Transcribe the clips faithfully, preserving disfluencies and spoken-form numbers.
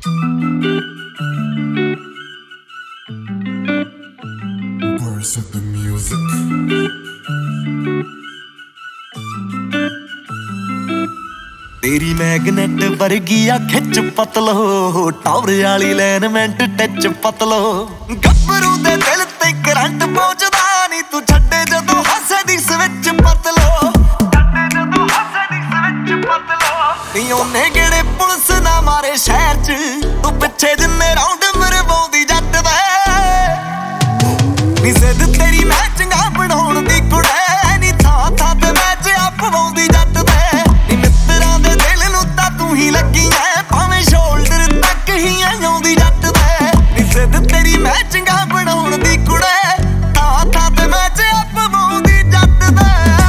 Words of the music. तेरी magnet वर्गी आ खिच पतलो टावर वाली लाइनमेंट टच पतलो गब्बरू दे दिल ते करंट पहुंचदा नी तू छड्डे जदों हसे दी स्विच पतलो छड्डे जदों हसे दी स्विच पतलो नी ओने गेड़े पुलिस ना मारे शहर च तू पिछे जिन्ने राउंड मरवाउंदी जट दा नी सिद्ध तेरी मैं चंगा बनाउण दी कुड़े नी थां थां ते मैच अपवाउंदी जट दा नी मित्तरां दे दिल नूं तां तू ही लगी ऐ भावें शोल्डर तक ही आउंदी जट दा नी सिद्ध तेरी मैं चंगा बनाउण दी कुड़े थां थां ते मैच अपवाउंदी जट दा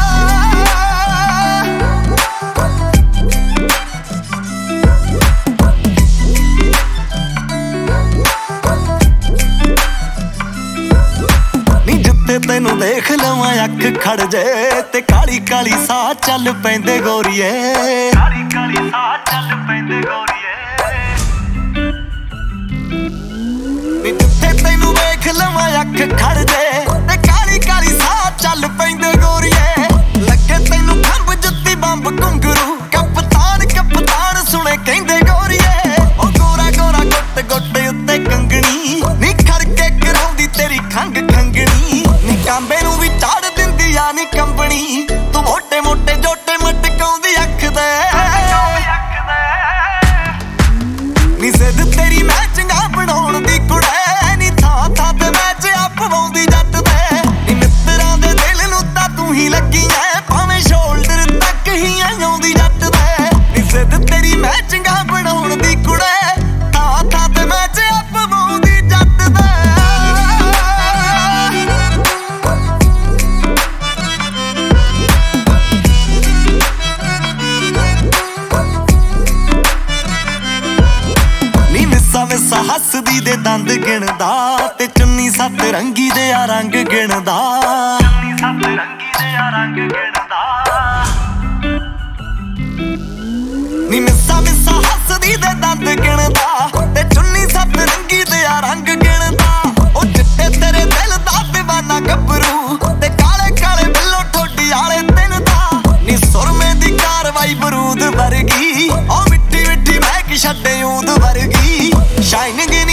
तेनू देख लवां अख खड़ जे ते काली काली सा चल पैंदे गोरीए काली काली सा चल पैंदे गोरीए नी जिथे तेनू देख लवां अख खड़ जे ते काली काली सा चल पैंदे गोरीए लगे तेनू खंब जुत्ती बंब घुंघरू कप्तान कप्तान सुने कहंदे गोरीए ओ गोरा गोरा गुट गुट उत्ते कंगणी नी खड़के कराउंदी तेरी खंग खंगणी नी कांबे नू भी चाड़ दिंदी आ नी कंबनी तू मोटे मोटे जोटे मटकाउंदी अख दे नी सिद्ध तेरी मैं चंगा बनाउण दी कुड़े नी थां थां ते मैच अपवाउंदी जट दे नी मित्तरां दे दिल नूं तां तू ही लगी ऐ भावें शोल्डर तक ही आउंदी जट दे नी सिद्ध तेरी मैं चंगा बनाउण दी कुड़े थां थां ते मैच अपवाउंदी जट दे विसा हसदी दे दंद गिणदा ते चुन्नी सत रंगी दे आ रंग गिणदा चुन्नी सत रंगी दे आ रंग गिणदा नी मिसा मिसा हसदी दे दंद गिणदा ते चुन्नी सत रंगी दे आ रंग गिणदा ओ चिट्टे तेरे दिल दा दीवाना गब्बरू ते काले काले बिल्लो ठोडी आले दिन दा नी सुरमे दी कारवाई बरूद वर्गी ओ मिट्टी मिट्टी महक छड्डे ऊद वर्गी शाइनिंग